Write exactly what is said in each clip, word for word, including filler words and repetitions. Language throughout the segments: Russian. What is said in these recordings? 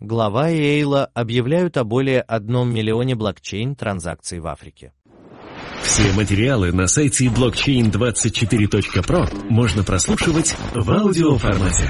Глава и Эйла объявляют о более одном миллионе блокчейн-транзакций в Африке. Все материалы на сайте блокчейн двадцать четыре точка про можно прослушивать в аудиоформате.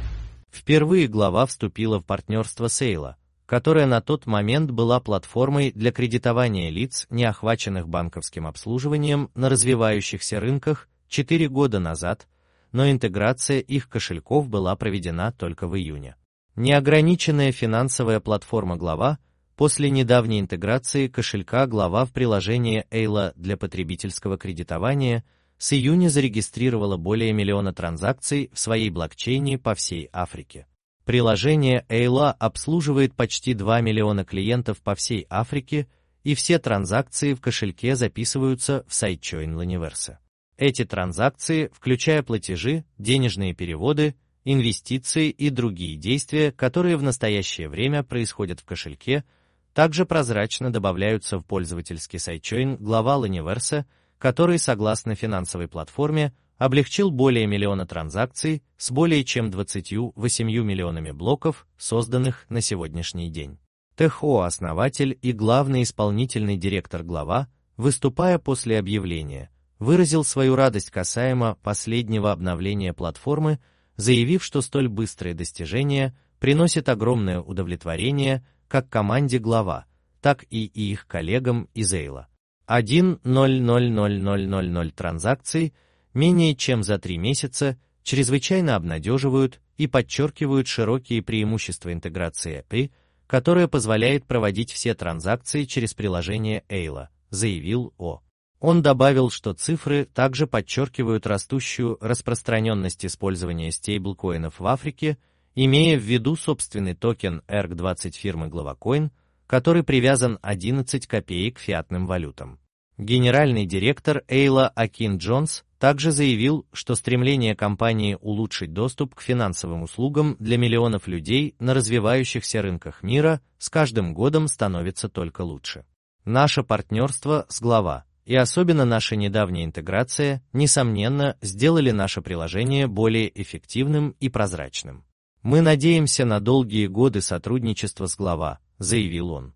Впервые глава вступила в партнерство с Эйла, которая на тот момент была платформой для кредитования лиц, не охваченных банковским обслуживанием на развивающихся рынках четыре года назад, но интеграция их кошельков была проведена только в июне. Неограниченная финансовая платформа Глава после недавней интеграции кошелька Глава в приложение Эйла для потребительского кредитования с июня зарегистрировала более миллиона транзакций в своей блокчейне по всей Африке. Приложение Эйла обслуживает почти два миллиона клиентов по всей Африке, и все транзакции в кошельке записываются в сайдчейн Laniverse. Эти транзакции, включая платежи, денежные переводы, инвестиции и другие действия, которые в настоящее время происходят в кошельке, также прозрачно добавляются в пользовательский сайдчейн Глава Laniverse, который, согласно финансовой платформе, облегчил более миллиона транзакций с более чем двадцатью восемью миллионами блоков, созданных на сегодняшний день. Тэхо, основатель и главный исполнительный директор Глава, выступая после объявления, выразил свою радость касаемо последнего обновления платформы, заявив, что столь быстрые достижения приносят огромное удовлетворение как команде Глава, так и их коллегам из Эйла. один ноль ноль ноль ноль ноль ноль транзакций менее чем за три месяца чрезвычайно обнадеживают и подчеркивают широкие преимущества интеграции эй пи ай, которая позволяет проводить все транзакции через приложение Эйла, заявил О. Он добавил, что цифры также подчеркивают растущую распространенность использования стейблкоинов в Африке, имея в виду собственный токен и ар си двадцать фирмы GlavaCoin, который привязан одиннадцать копеек к фиатным валютам. Генеральный директор Эйла Акин Джонс также заявил, что стремление компании улучшить доступ к финансовым услугам для миллионов людей на развивающихся рынках мира с каждым годом становится только лучше. Наше партнерство с Глава и особенно наша недавняя интеграция, несомненно, сделали наше приложение более эффективным и прозрачным. Мы надеемся на долгие годы сотрудничества с Глава, заявил он.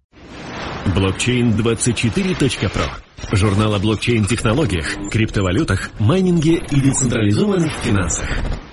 блокчейн двадцать четыре точка про. Журнал о блокчейн-технологиях, криптовалютах, майнинге и децентрализованных финансах.